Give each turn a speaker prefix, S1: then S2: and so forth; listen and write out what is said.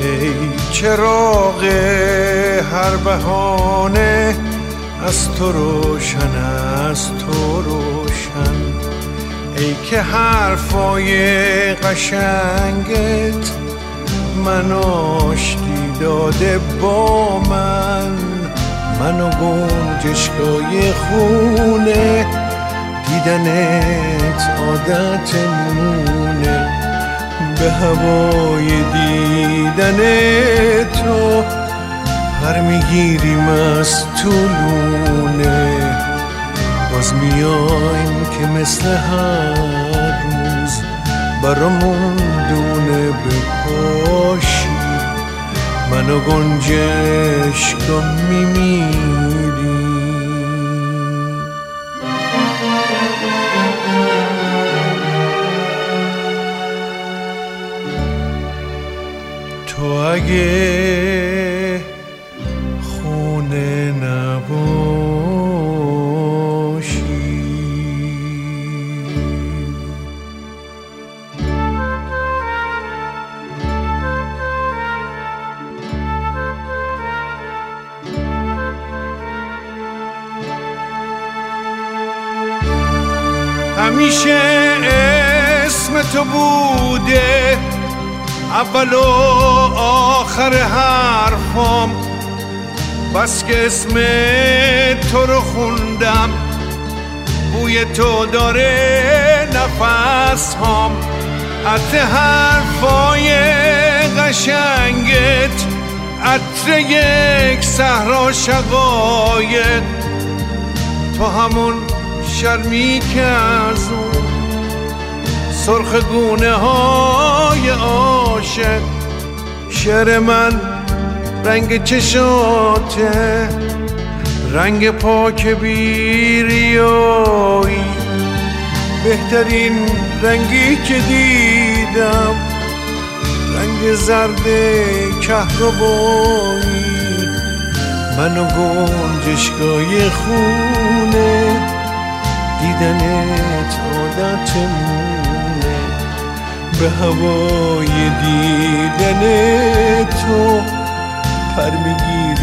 S1: ای چراغ هر بهانه، از تو روشن، از تو روشن. ای که حرفای قشنگت من آشتی داده با منو گنجشگاه خونه. دیدنت عادتمونه، به هوای دیدن تو پر میگیریم از طولونه. باز میایم که مثل هر روز برامون دونه بپاشی، منو گنجشگاه میمیری. تو اگه خونه نباشی، همیشه اسم تو بوده اول و آخر حرفام، بس که اسم تو رو خوندم بوی تو داره نفس هام. عطر حرفای قشنگت، عطر یک صحرا شقایق، تو همون شرمی که از اون سرخ گونه های عاشق. شعر من رنگ چشاته، رنگ پاک بیریایی، بهترین رنگی که دیدم، رنگ زرد کهربایی. منو گنجشگاه خونه، دیدنت عادتمونه، به هوای دیدن تو پر میگیریم